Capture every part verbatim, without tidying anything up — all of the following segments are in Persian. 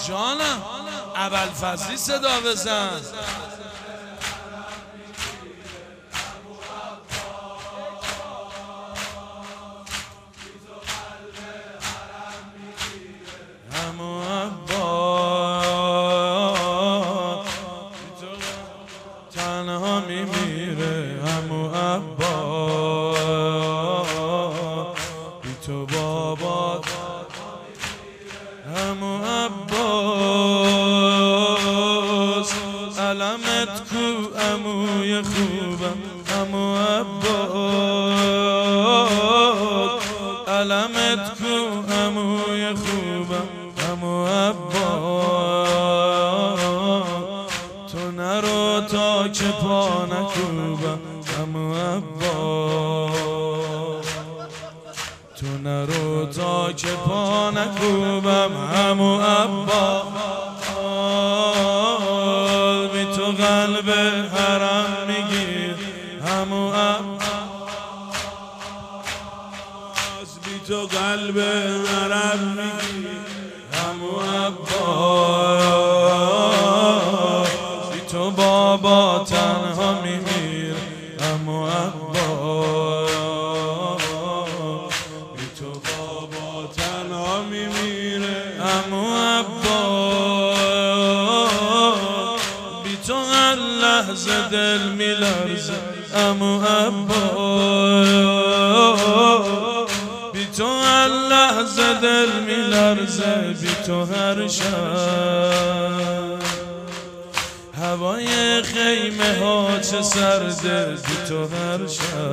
جانم ابوالفضلی صدا بزن. عمو عباس تنها میمیره، عمو عباس بی تو بابا، عمو عباس علمت کو عموی خوبم، عمو عباس علمت کو عموی خوبم، عمو عباس تو نرو تا که پا نکوبم، عمو عباس تو نرو تا که پا نکوبم، عمو عباس بی تو قلب حرم میگیر، عمو عباس بی تو قلب حرم میگیر، عمو عباس بی تو بابا تنها میمیره، عمو عباس بی تو بابا تنها میمیره، عمو عباس بی تو هر لحظه دل میلرزه، عمو عباس بی تو هر لحظه دل میلرزه، بی تو هر شب هوای خیمه ها چه سرده، بی تو هر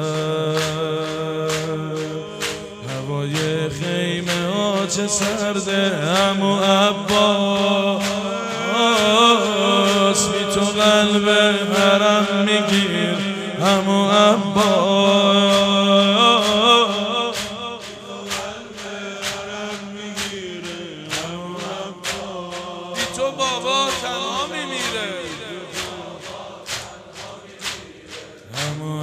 شب هوای خیمه ها چه سرده، عمو عباس بی تو قلب حرم میگیر، عمو عباس بی تو بابا تنها میمیره، عمو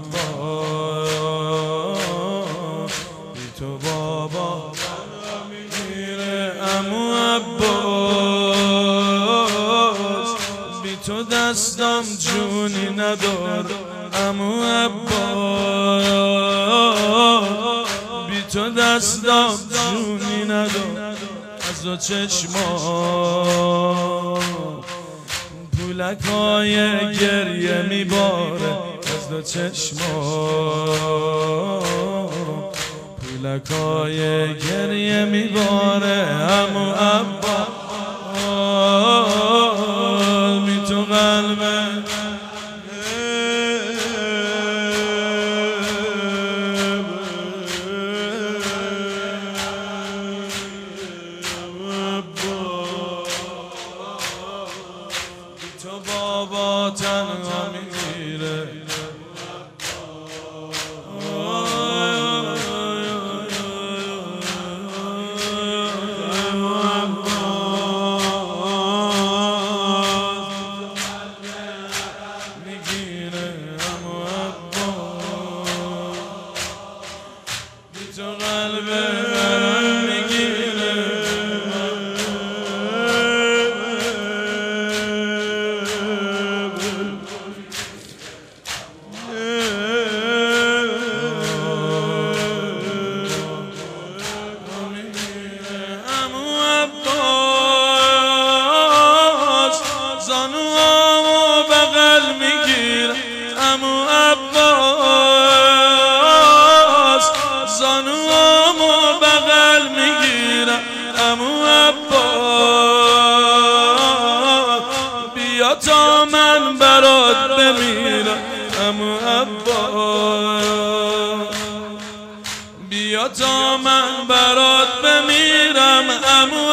عباس بی تو بابا تنها میمیره، عمو عباس بی تو دستم جونی نداره، عمو عباس بی تو دستم جونی نداره، از دو چشمان پولک های گریه میباره، از دو چشمان پولک های گریه میباره، عمو عباس بی تو قلب تو بابا تنها میمیره، میگیره، عمو عباس بی تو قلب حرم میگیره، زانوامو بغل میگیره، عمو عباس زانوامو بغل میگیره، عمو عباس بیا تا من برات بمیرم، عمو عباس بیا تا من برات بمیرم، عمو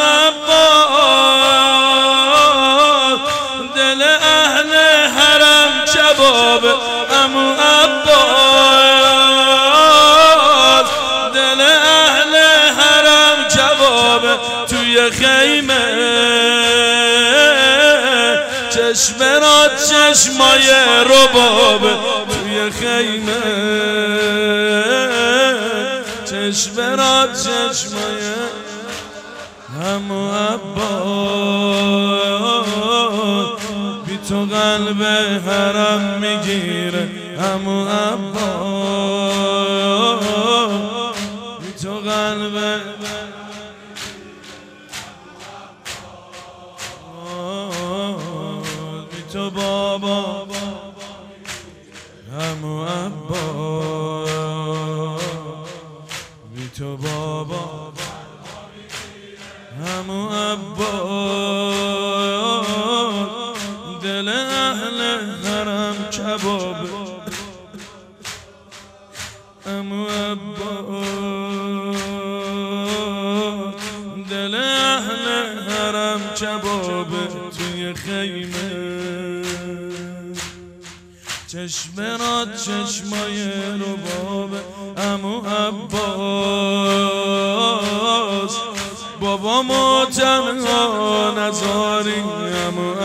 عباس دل اهل حرم کباب، عمو عباس دل اهل حرم کباب، توی خیمه چشمرات چشمای رباب، توی خیمه چشمرات چشمای همو عباس بی تو قلب حرم میگیره همو عباس بی تو قلب بی تو بابا همو عباس بی تو بابا همو عباس دل اهل حرم کباب همو عباس دل اهل حرم کباب توی خیمه چشم را چشمای ربابه همو عباس بابا ما تنها نذاری همو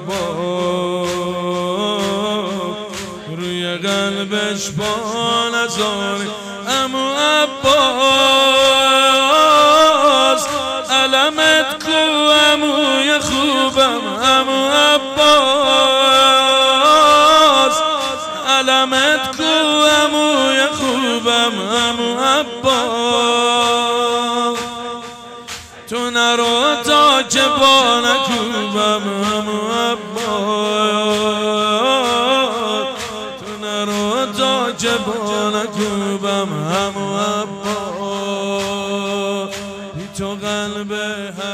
عباس روی قلبش با نذاری همو عباس علمت کو هموی خوبم همو عباس علمت کو هموی خوبم همو عباس تو نرو تا که با نکوبم همو عباس تو نرو تا که با نکوبم همو عباس بی تو قلب